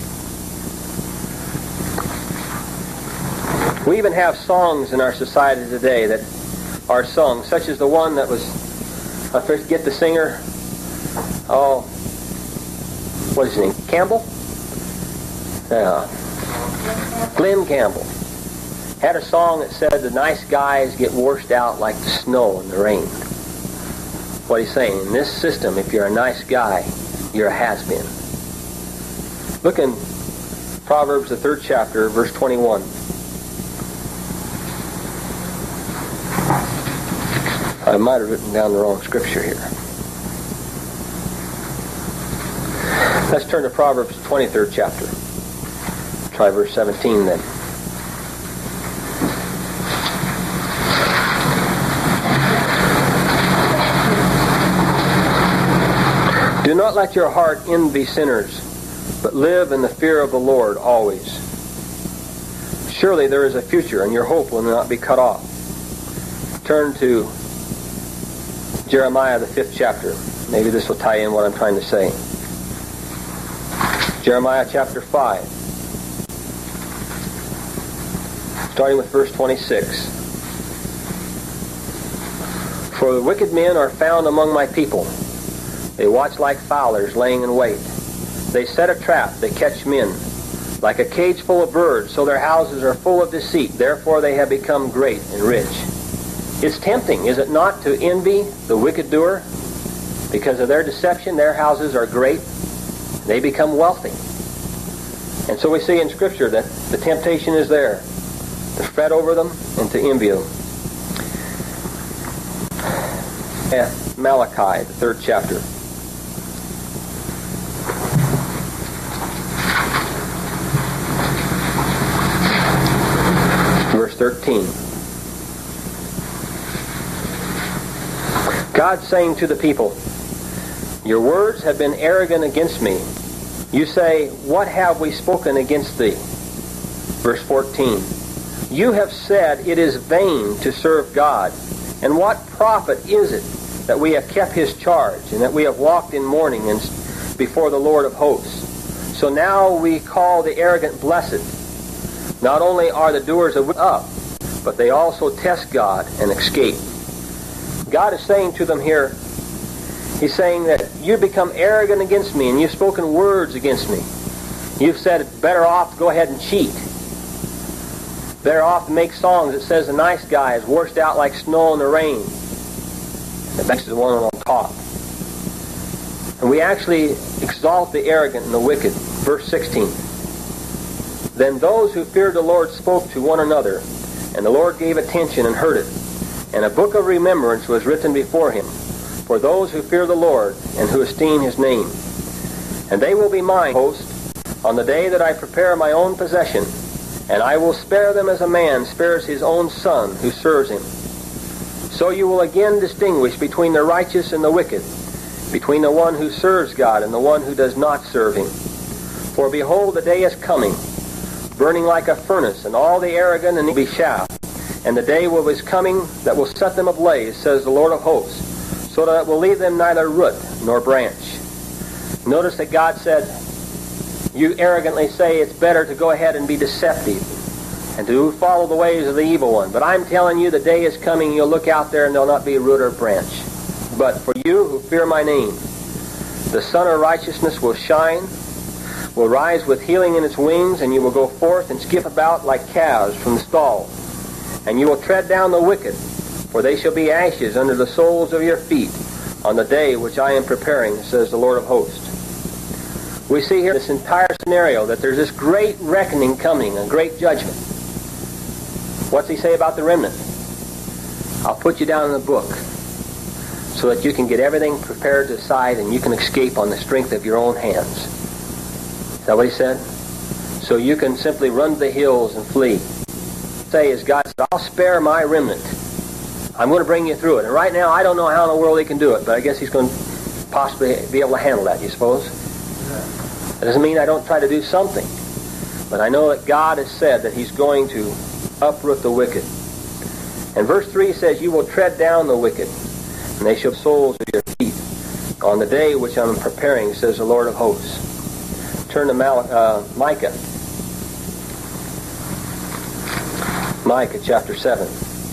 We even have songs in our society today that are sung, such as the one that was, I forget the singer, what is his name? Campbell? Glenn Campbell had a song that said the nice guys get washed out like the snow in the rain. What he's saying, in this system, if you're a nice guy, you're a has-been. Look in Proverbs, the 3rd chapter, verse 21. I might have written down the wrong scripture here. Let's turn to Proverbs, 23rd chapter. Try verse 17 then. "Do not let your heart envy sinners, but live in the fear of the Lord always. Surely there is a future, and your hope will not be cut off." Turn to Jeremiah, the 5th chapter. Maybe this will tie in what I'm trying to say. Jeremiah chapter 5. Starting with verse 26. "For the wicked men are found among my people. They watch like fowlers laying in wait. They set a trap, they catch men. Like a cage full of birds, so their houses are full of deceit. Therefore they have become great and rich." It's tempting, is it not, to envy the wicked doer? Because of their deception, their houses are great. They become wealthy. And so we see in Scripture that the temptation is there to fret over them and to envy them. Malachi, the 3rd chapter. Verse 13. God saying to the people, "Your words have been arrogant against me. You say, what have we spoken against thee?" Verse 14. "You have said it is vain to serve God. And what profit is it that we have kept his charge, and that we have walked in mourning and before the Lord of hosts? So now we call the arrogant blessed. Not only are the doers of up, but they also test God and escape." God is saying to them here, he's saying that you've become arrogant against me, and you've spoken words against me. You've said it's better off to go ahead and cheat. Better off to make songs that says the nice guy is washed out like snow in the rain. The best is the one on top. And we actually exalt the arrogant and the wicked. Verse 16. "Then those who feared the Lord spoke to one another, and the Lord gave attention and heard it. And a book of remembrance was written before him, for those who fear the Lord and who esteem his name. And they will be mine, host, on the day that I prepare my own possession, and I will spare them as a man spares his own son who serves him. So you will again distinguish between the righteous and the wicked, between the one who serves God and the one who does not serve him. For behold, the day is coming, burning like a furnace, and all the arrogant and be chaff. And the day is coming that will set them ablaze, says the Lord of hosts, so that it will leave them neither root nor branch. Notice that God said, you arrogantly say it's better to go ahead and be deceptive and to follow the ways of the evil one. But I'm telling you, the day is coming, you'll look out there and there'll not be a root or branch. But for you who fear my name, the Sun of Righteousness will shine, will rise with healing in its wings, and you will go forth and skip about like calves from the stall. And you will tread down the wicked, for they shall be ashes under the soles of your feet on the day which I am preparing, says the Lord of hosts. We see here this entire scenario that there's this great reckoning coming, a great judgment. What's he say about the remnant? I'll put you down in the book so that you can get everything prepared to decide and you can escape on the strength of your own hands. Is that what he said? So you can simply run to the hills and flee. Say, as God said, I'll spare my remnant. I'm going to bring you through it. And right now, I don't know how in the world he can do it, but I guess he's going to possibly be able to handle that, you suppose? That doesn't mean I don't try to do something. But I know that God has said that he's going to uproot the wicked. And verse 3 says, you will tread down the wicked, and they shall soles of your feet on the day which I'm preparing, says the Lord of hosts. Turn to Micah. Micah chapter 7.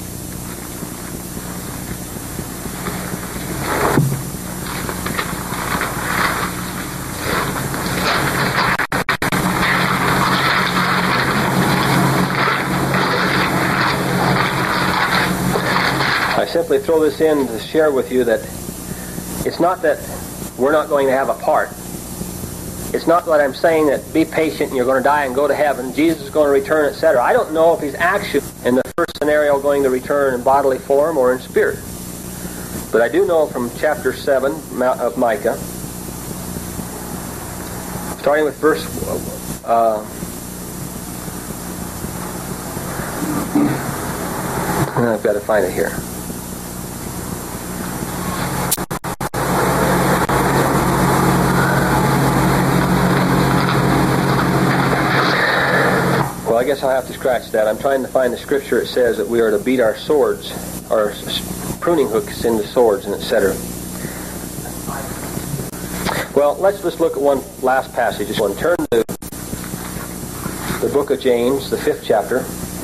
I simply throw this in to share with you that it's not that we're not going to have a part. It's not that I'm saying that be patient and you're going to die and go to heaven, Jesus is going to return, etc. I don't know if he's actually, in the first scenario, going to return in bodily form or in spirit. But I do know from chapter 7 of Micah, starting with verse... I've got to find it here. Well, I guess I'll have to scratch that. I'm trying to find the scripture. It says that we are to beat our swords, our pruning hooks into swords, and etc. Well, let's just look at one last passage. Just one. Turn to the book of James, the 5th chapter.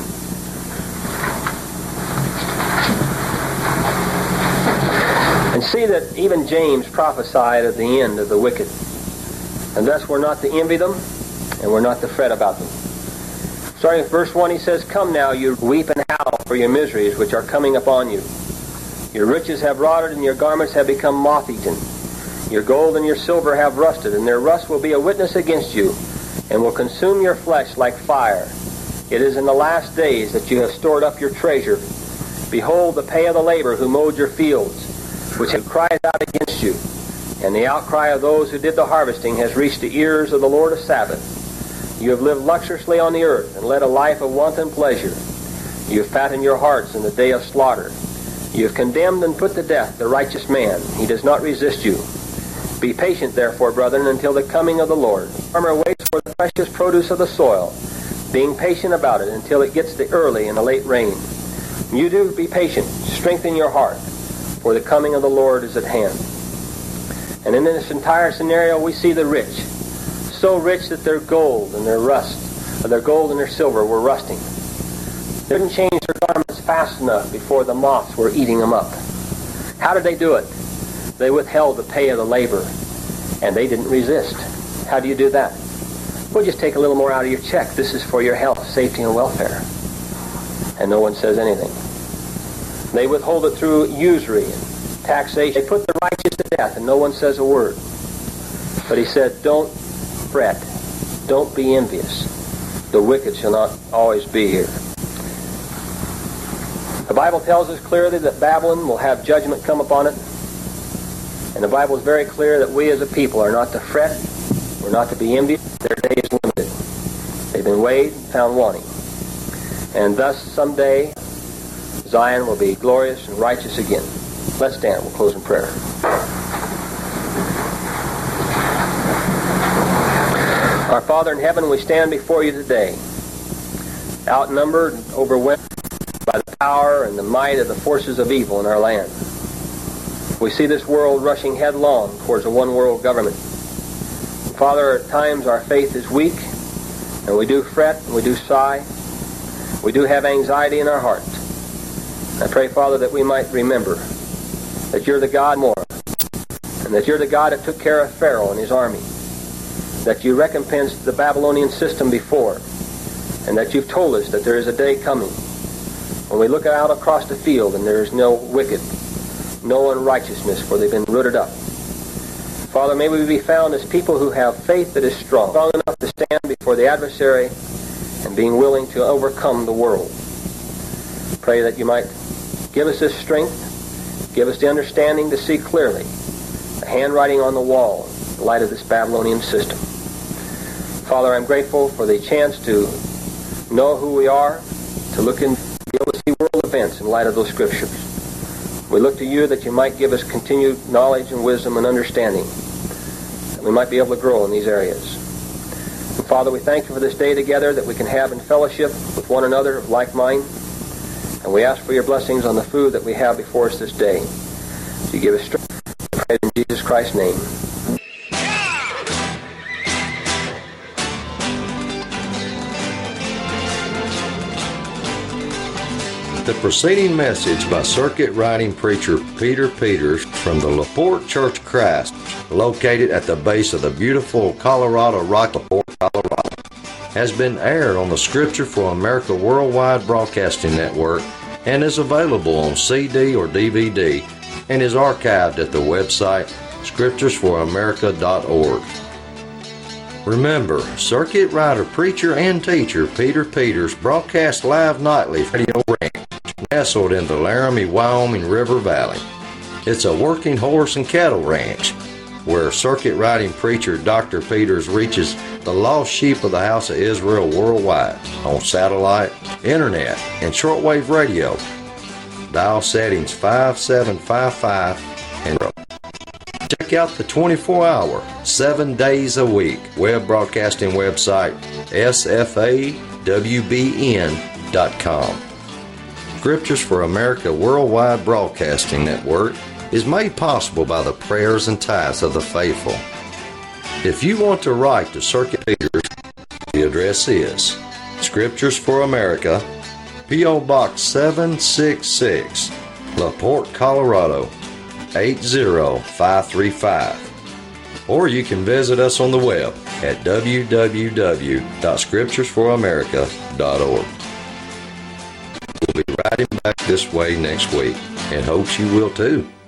And see that even James prophesied of the end of the wicked. And thus we're not to envy them, and we're not to fret about them. Starting with verse 1, he says, come now, you weep and howl for your miseries which are coming upon you. Your riches have rotted, and your garments have become moth-eaten. Your gold and your silver have rusted, and their rust will be a witness against you, and will consume your flesh like fire. It is in the last days that you have stored up your treasure. Behold, the pay of the labor who mowed your fields, which have cried out against you. And the outcry of those who did the harvesting has reached the ears of the Lord of Sabaoth. You have lived luxuriously on the earth, and led a life of wanton pleasure. You have fattened your hearts in the day of slaughter. You have condemned and put to death the righteous man. He does not resist you. Be patient, therefore, brethren, until the coming of the Lord. The farmer waits for the precious produce of the soil, being patient about it until it gets the early and the late rain. You do be patient. Strengthen your heart, for the coming of the Lord is at hand. And in this entire scenario, we see the rich. So rich that their gold and their their gold and their silver were rusting. They didn't change their garments fast enough before the moths were eating them up. How did they do it? They withheld the pay of the labor, and they didn't resist. How do you do that? Well, just take a little more out of your check. This is for your health, safety, and welfare. And no one says anything. They withhold it through usury and taxation. They put the righteous to death, and no one says a word. But he said, don't fret. Don't be envious. The wicked shall not always be here. The Bible tells us clearly that Babylon will have judgment come upon it. And the Bible is very clear that we as a people are not to fret We're not to be envious. Their day is limited. They've been weighed and found wanting. And thus someday Zion will be glorious and righteous again. Let's stand. We'll close in prayer. Our Father in heaven, we stand before you today, outnumbered and overwhelmed by the power and the might of the forces of evil in our land. We see this world rushing headlong towards a one-world government. And Father, at times our faith is weak, and we do fret and we do sigh. We do have anxiety in our hearts. I pray, Father, that we might remember that you're the God more, and that you're the God that took care of Pharaoh and his army, that you recompensed the Babylonian system before, and that you've told us that there is a day coming when we look out across the field and there is no wicked, no unrighteousness, for they've been rooted up. Father, may we be found as people who have faith that is strong enough to stand before the adversary and being willing to overcome the world. Pray that you might give us this strength, give us the understanding to see clearly the handwriting on the wall in the light of this Babylonian system. Father, I'm grateful for the chance to know who we are, to look and be able to see world events in light of those scriptures. We look to you that you might give us continued knowledge and wisdom and understanding, that we might be able to grow in these areas. And Father, we thank you for this day together that we can have in fellowship with one another of like mind. And we ask for your blessings on the food that we have before us this day. You give us strength. We pray in Jesus Christ's name. The preceding message by circuit riding preacher Peter Peters from the LaPorte Church of Christ, located at the base of the beautiful Colorado Rocky, LaPorte, Colorado, has been aired on the Scripture for America Worldwide Broadcasting Network and is available on CD or DVD and is archived at the website scripturesforamerica.org. Remember, circuit rider, preacher, and teacher Peter Peters broadcasts live nightly from Radio Ranch, nestled in the Laramie, Wyoming River Valley. It's a working horse and cattle ranch where circuit riding preacher Dr. Peters reaches the lost sheep of the House of Israel worldwide on satellite, internet, and shortwave radio. Dial settings 5755 and check out the 24-hour, 7 days a week web broadcasting website sfawbn.com. Scriptures for America Worldwide Broadcasting Network is made possible by the prayers and tithes of the faithful. If you want to write to Circuit Peters, the address is Scriptures for America, P.O. Box 766, LaPorte, Colorado 80535. Or you can visit us on the web at www.scripturesforamerica.org. We'll be riding back this way next week, and hopes you will too.